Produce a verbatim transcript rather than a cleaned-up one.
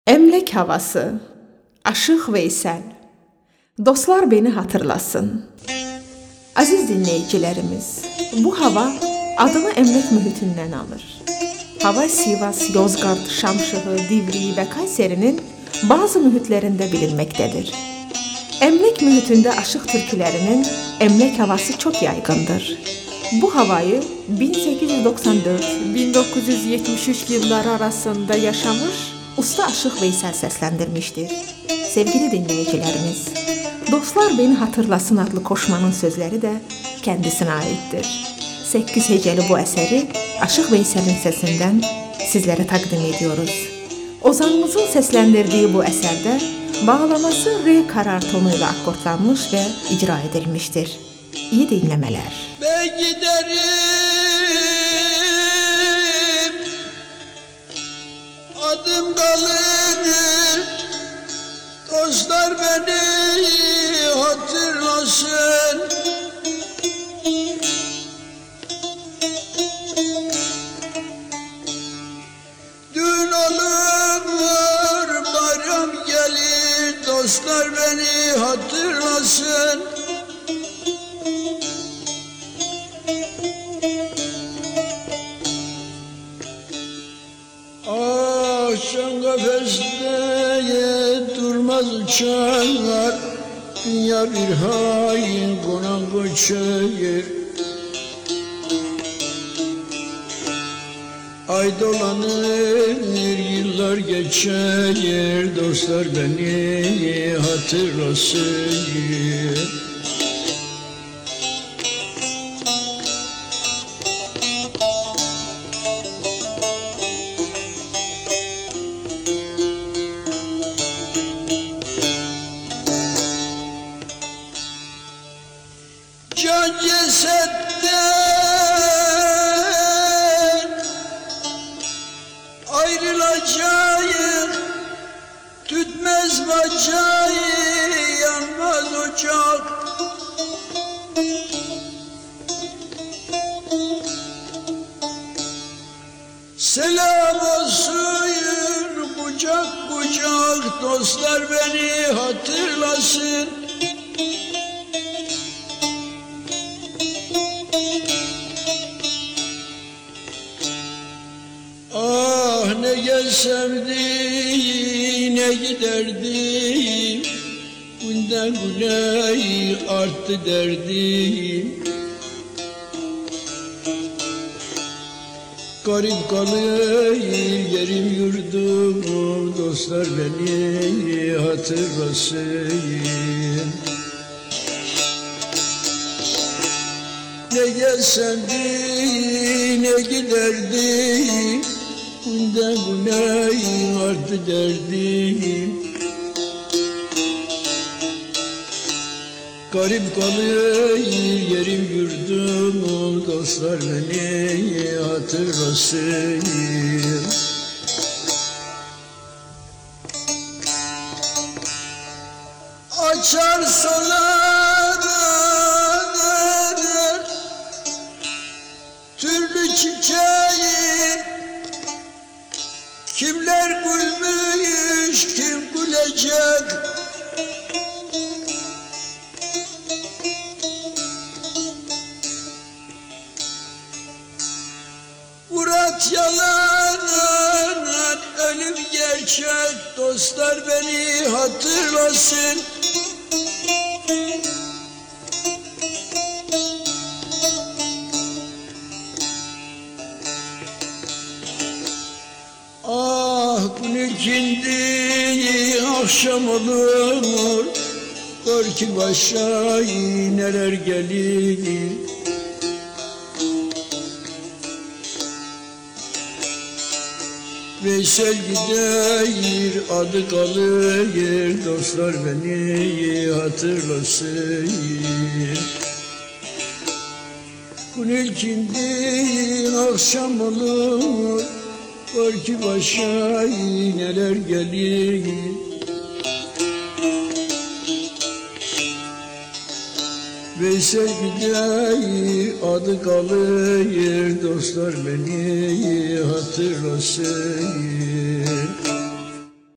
Emlek havası, Aşıq Veysəl. Dostlar beni hatırlasın. Aziz dinləyicilərimiz, bu hava adını Emlek mühitindən alır. Hava Sivas, Yozgat, Şamşığı, Divriği və Kayseri'nin bazı mühitlərində bilinməkdədir. Emlek mühitində aşıq türkülərinin emlek havası çok yaygındır. Bu havayı bin sekiz yüz doksan dörd - bin dokuz yüz yetmiş üç yılları arasında yaşamış usta Aşıq Veysəl səsləndirmişdir. Sevgili dinləyicilərimiz, Dostlar Beni Hatırlasın adlı koşmanın sözləri də kendisine aittir. Səkkiz hecəli bu əsəri Aşıq Veysəlin səsindən sizlərə təqdim ediyoruz. Ozanımızın səsləndirdiyi bu əsərdə bağlaması re karar tonuyla akordlanmış və icra edilmiştir. İyi dinləmələr. Ben giderim, adım kalır, dostlar beni hatırlasın. Düğün olur, bayram gelir, dostlar beni hatırlasın. Akşam kafeste durmaz uçanlar, dünya bir hain konan koçer. Ay dolanır, yıllar geçer, dostlar beni hatırlasın. Can cesetten ayrılacağım, tütmez bacağı, yanmaz ocak. Selam olsun kucak kucak, dostlar beni hatırlasın. Ah ne gel sevdi, ne giderdim, günden güne arttı derdim. Garip kalır yerim yurdum, dostlar beni hatırlasın. Ne gel sevdi, ne giderdim, günden güne arttı derdim. Garip kalır yerim yurdum, dostlar beni hatırlasın. Açar solar türlü çiçeği, kimler gülmüş, kim gülecek? Murat yalan, ölüm gerçek, dostlar beni hatırlasın. Ah gün ikindi akşam olur, gör ki başa neler gelir. Veysel gider, adı kalır, dostlar beni hatırlasın. Gün ilkindi akşam olur, gör ki başa neler gelir. Veysel gider, adı kalır, dostlar beni hatırlasın.